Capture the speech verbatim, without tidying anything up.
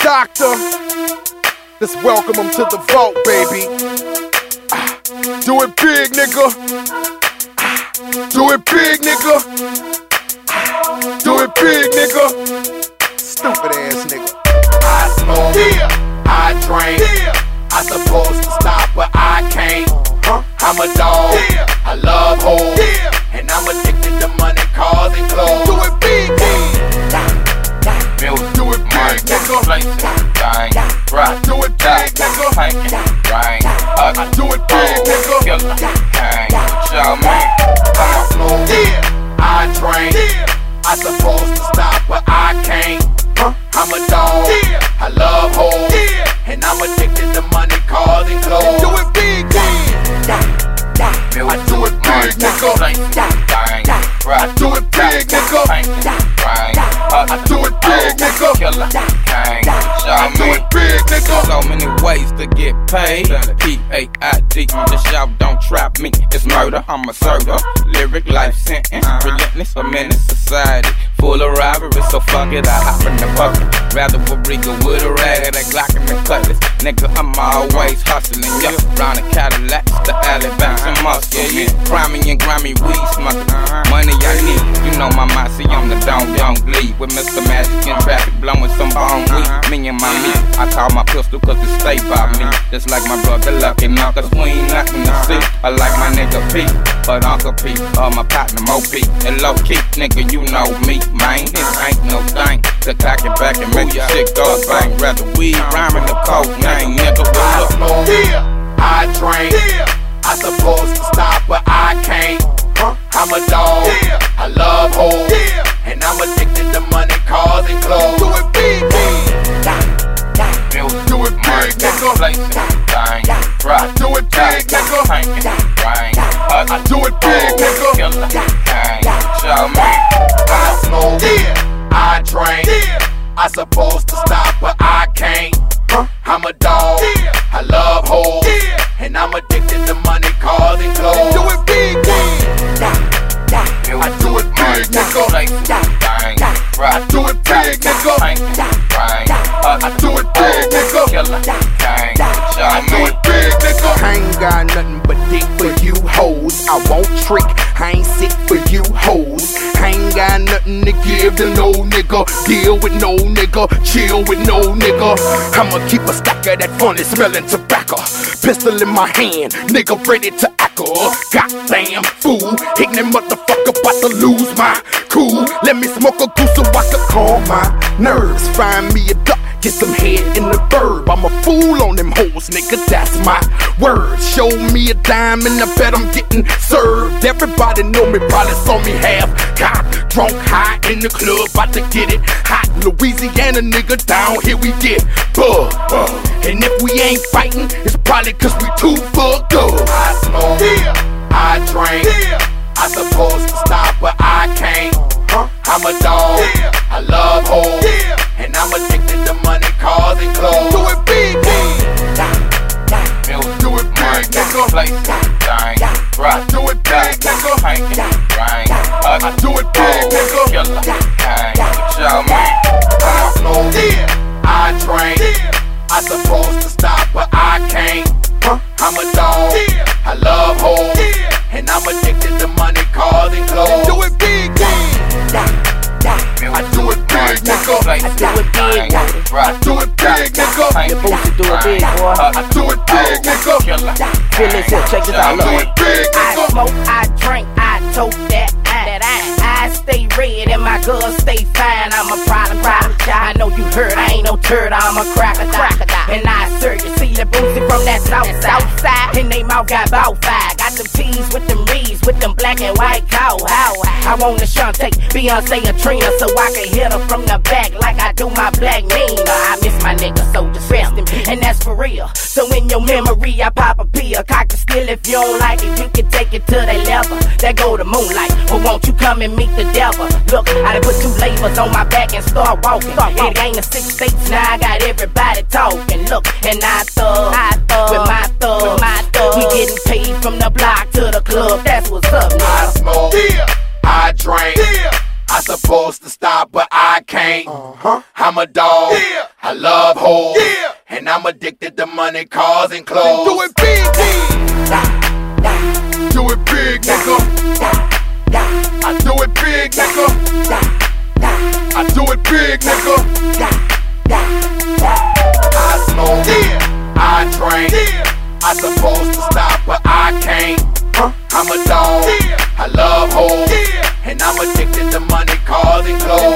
doctor. Let's welcome him to the vault, baby. Ah, do it big, nigga. Ah, do it big, nigga. Ah, do it big, nigga. Stupid ass nigga. I smoke, yeah. I drink, yeah. I supposed to stop, but I can't. Huh? I'm a dog, yeah. I love hoes, yeah. And I'm addicted to money, cars, and clothes. Do it big, Music, do it big, nigga. places, thing, rock, Do it big, nigga. pinky, rain, I do it big, nigga. killer, gang, show me. I smoke, yeah. I drink, yeah. I supposed to stop, but I can't. Huh? I'm a dog, yeah. I love hoes, yeah. And I'm addicted to money, cars, and clothes. Do it big, Music, I do it big, nigga. places, thing, rock, I do it big, nigga. pinky, rain, I do it big, nigga. killer, gang, show I do me. it big, nigga. So many ways to get paid. P A I D, just shout, don't trap me. It's murder, I'm a server. Lyric life sentence, relentless, a menace society. Full of robbery, so fuck it, I hop in the bucket. Rather a Riga with a rag, that Glock and the cutlass. Nigga, I'm always hustling, yeah. Round the Cadillacs, the alley banks and muscle, yeah. Grimy and grimy weed smoking. Money I need, you know my mind, see I'm the don't, don't bleed. With Mister Magic in traffic, blowing some bone weed. Me and my meat, I call my pistol cause it stay by me. Just like my brother Lucky, now cause we ain't nothing to see. I like my nigga P, but Uncle P, or my partner Mo P. And low key, nigga, you know me, man. This ain't no thing to cock it back and make your shit go bang. Rather weed, rhyming the coke name, nigga, I what's up? smoke, yeah. I drink, yeah. I supposed to stop, but I can't. Huh? I'm a dog, yeah. I love hoes, yeah. And I'm addicted to money, cars, and clothes. Do it big, Music, do it big, nigga. places, thing, rock, Do it big, nigga. pinky, rain, I do it big, nigga. killer, gang, show me. I smoke, yeah. I drink, yeah. I supposed to stop, but I can't. Huh? I'm a dog, yeah. I love hoes, yeah. And I'm addicted to money, cars, and clothes. Do it big, I do it big, nigga. Places, thing, rock, Do it big, nigga. pinky, rain, I do it big, nigga. killer, gang, show I do me. it big, nigga. I ain't got nothing but dick for you hoes. I won't trick, I ain't sick for you hoes. I ain't got nothing to give to no nigga. Deal with no nigga, chill with no nigga. I'ma keep a stack of that funny smelling tobacco. Pistol in my hand, nigga ready to ackle. Goddamn fool, ignorant motherfucker about to lose my cool. Let me smoke a goose so I can calm my nerves. Find me a duck, get some head in the verb. I'm a fool on them hoes, nigga, that's my word. Show me a dime and I bet I'm getting served. Everybody know me, probably saw me half got drunk, high in the club, about to get it hot. Louisiana nigga, down here we get bugged. And if we ain't fighting, it's probably cause we too fucked up. I smoke, yeah. I drink, yeah. I supposed to stop, but I can't. Huh? I'm a dog, yeah. I love hoes, yeah. And I'm addicted to money, cars, and clothes. Do it big, Music, do it big, nigga. places, thing, rock, Do it big, nigga. pinky, rain, I do it big, nigga. killer, gang, show me. I smoke, yeah. I drink, yeah. I supposed to stop, but I can't. Huh? I'm a dog, yeah. I love hoes, yeah. And I'm addicted to money, cars, and clothes. Do it big, I do it big, nigga. I do it big, rock, Do it big, nigga. The boots do it big, boy. I do it big, nigga. Feel this here, check this out, Do look. it big, I nigga. smoke, I drink, I tote that I, that I, I stay red and my girls stay fine. I'm a problem, problem child. I know you heard, I ain't no turd, I'm a cracker, cracker. And I serve you, see the booty from that south, south side. And they mouth got bout five. Got them T's with them Reeds, with them black and white cow. How I want to Shantae, Beyonce and Trina, so I can hit her from the back like I do my black Nina. I miss my nigga, so just rest him, and that's for real. So in your memory, I pop a pill, cock the still if you don't like it, you can take it to that level. That go to moonlight, but won't you come and meet the devil? Look, I done put two labels on my back and start walking. Start walking. It ain't a six states, now I got everybody talking. Look, and I thug, I thug with my thug, with my thug. We getting paid from the block to the club, that's what's up, I nigga. smoke, yeah. I drink, yeah. I supposed to stop, but I can't. Uh-huh. I'm a dog. Yeah. I love hoes. Yeah. And I'm addicted to money, cars, and clothes. Do it big, nigga. Do it big, nigga. I do it big, nigga. I do it big, nigga. I smoke. Yeah. I drink. Yeah. I supposed to stop, but I can't. Huh? I'm a dog. Yeah. I love hoes. Yeah. And I'm addicted to money, cars, and clothes.